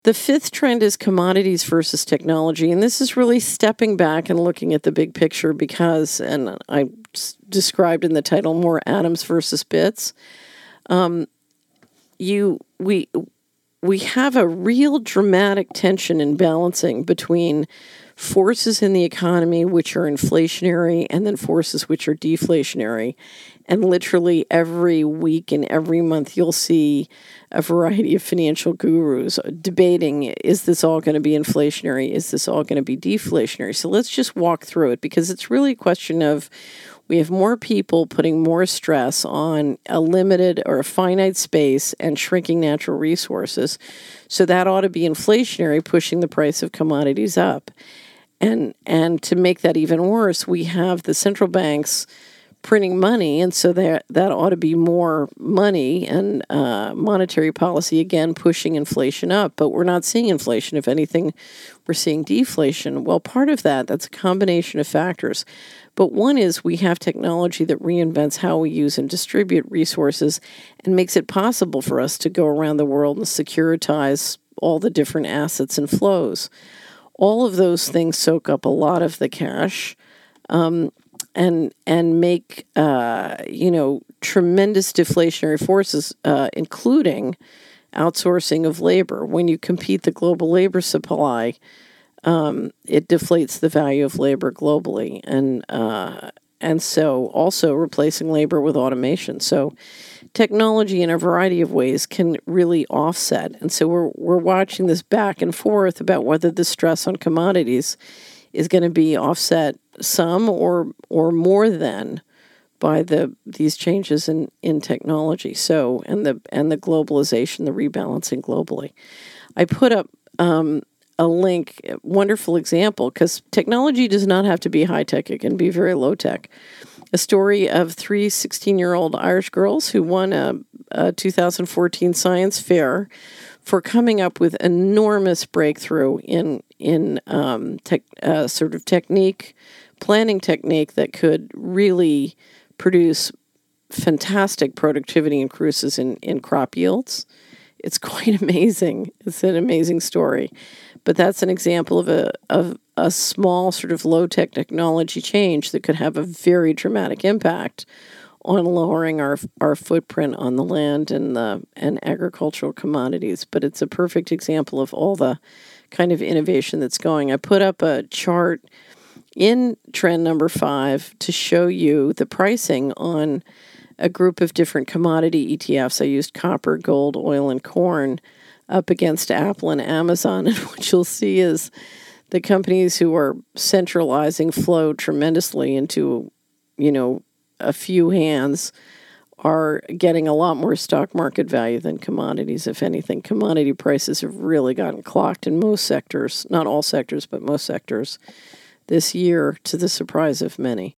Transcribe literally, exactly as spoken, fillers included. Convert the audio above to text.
The fifth trend is commodities versus technology. And this is really stepping back and looking at the big picture because, and I s- described in the title, more atoms versus bits. Um, you, we, we have a real dramatic tension and balancing between forces in the economy which are inflationary and then forces which are deflationary. And literally every week and every month you'll see a variety of financial gurus debating, is this all going to be inflationary? Is this all going to be deflationary? So let's just walk through it, because it's really a question of, we have more people putting more stress on a limited or a finite space and shrinking natural resources. So that ought to be inflationary, pushing the price of commodities up. And and to make that even worse, we have the central banks printing money, and so that that ought to be more money and uh, monetary policy, again, pushing inflation up. But we're not seeing inflation. If anything, we're seeing deflation. Well, part of that, that's a combination of factors. But one is we have technology that reinvents how we use and distribute resources and makes it possible for us to go around the world and securitize all the different assets and flows. All of those things soak up a lot of the cash, um, and and make uh, you know tremendous deflationary forces, uh, including outsourcing of labor. When you compete the global labor supply, um, it deflates the value of labor globally, and uh, and so also replacing labor with automation. So technology in a variety of ways can really offset. And so we're we're watching this back and forth about whether the stress on commodities is going to be offset some or or more than by the these changes in, in technology. So and the and the globalization, the rebalancing globally. I put up um, a link, a wonderful example, because technology does not have to be high tech. It can be very low tech. A story of three sixteen-year-old Irish girls who won a, a two thousand fourteen science fair for coming up with enormous breakthrough in in um, tech, uh, sort of technique, planning technique that could really produce fantastic productivity increases in, in crop yields. It's quite amazing. It's an amazing story. But that's an example of a of a small sort of low-tech technology change that could have a very dramatic impact on lowering our our footprint on the land and the and agricultural commodities. But it's a perfect example of all the kind of innovation that's going. I put up a chart in trend number five to show you the pricing on a group of different commodity E T Fs. I used copper, gold, oil, and corn up against Apple and Amazon. And what you'll see is the companies who are centralizing flow tremendously into, you know, a few hands are getting a lot more stock market value than commodities. If anything, commodity prices have really gotten clocked in most sectors, not all sectors, but most sectors this year, to the surprise of many.